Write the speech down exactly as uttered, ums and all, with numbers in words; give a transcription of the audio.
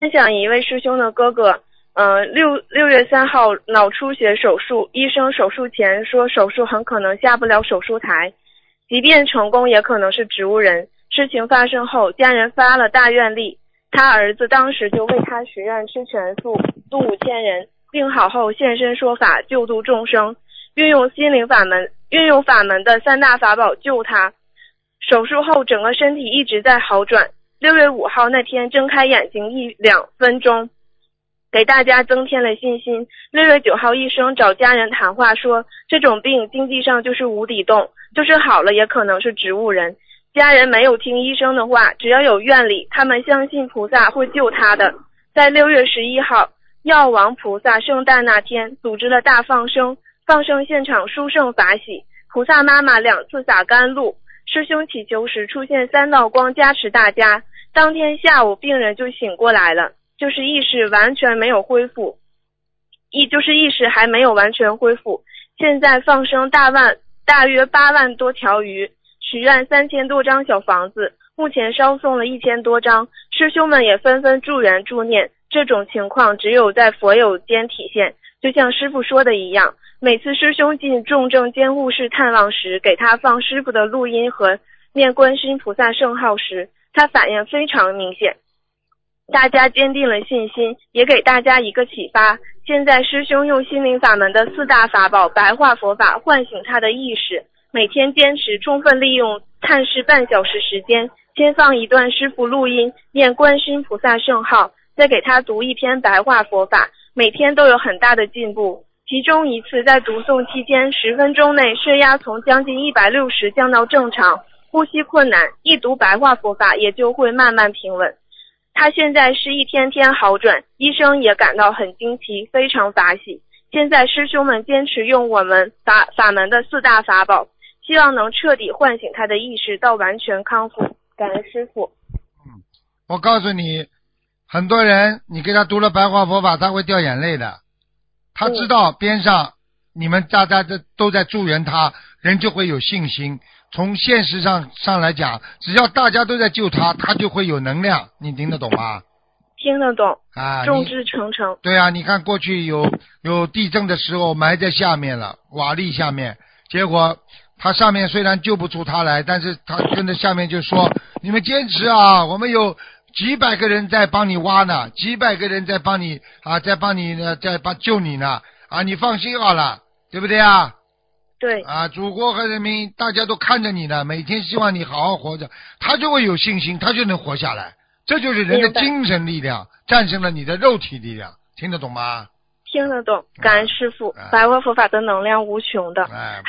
分享一位师兄的哥哥，呃，六六月三号脑出血手术，医生手术前说手术很可能下不了手术台，即便成功也可能是植物人。事情发生后，家人发了大愿力，他儿子当时就为他许愿吃全素，度五千人，病好后现身说法，救度众生，运用心灵法门，运用法门的三大法宝救他。手术后整个身体一直在好转。六月五号那天睁开眼睛一两分钟，给大家增添了信心。六月九号医生找家人谈话说，这种病经济上就是无底洞，就是好了也可能是植物人。家人没有听医生的话，只要有愿力，他们相信菩萨会救他的。在六月十一号药王菩萨圣诞那天，组织了大放生，放生现场殊胜法喜，菩萨妈妈两次洒甘露，师兄祈求时出现三道光加持大家。当天下午病人就醒过来了，就是意识完全没有恢复，意就是意识还没有完全恢复。现在放生大万大约八万多条鱼，许愿三千多张小房子，目前烧送了一千多张，师兄们也纷纷助缘助念。这种情况只有在佛友间体现，就像师父说的一样，每次师兄进重症监护室探望时，给他放师父的录音和念观世音菩萨圣号时，他反应非常明显。大家坚定了信心，也给大家一个启发。现在师兄用心灵法门的四大法宝白话佛法唤醒他的意识，每天坚持充分利用探视半小时时间，先放一段师父录音，念观世音菩萨圣号，再给他读一篇白话佛法，每天都有很大的进步。其中一次在读诵期间，十分钟内血压从将近一百六十降到正常，呼吸困难，一读白话佛法也就会慢慢平稳。他现在是一天天好转，医生也感到很惊奇，非常法喜。现在师兄们坚持用我们法法门的四大法宝，希望能彻底唤醒他的意识到完全康复。感恩师父。 嗯，我告诉你，很多人你给他读了白话佛法，他会掉眼泪的。他知道边上你们大家这都在助缘他，人就会有信心。从现实上上来讲，只要大家都在救他，他就会有能量。你听得懂吗？ 听得懂啊， 众志成城。 对啊，你看过去有有地震的时候埋在下面了，瓦砾下面，结果他上面虽然救不出他来，但是他跟着下面就说，你们坚持啊，我们有几百个人在帮你挖呢，几百个人在帮你啊，在帮你呢，在帮救你呢啊，你放心好了，对不对啊？ 对啊，祖国和人民大家都看着你呢，每天希望你好好活着，他就会有信心，他就能活下来。这就是人的精神力量战胜了你的肉体力量，听得懂吗？ 听得懂，感恩师父，白话佛法的能量无穷的。 哎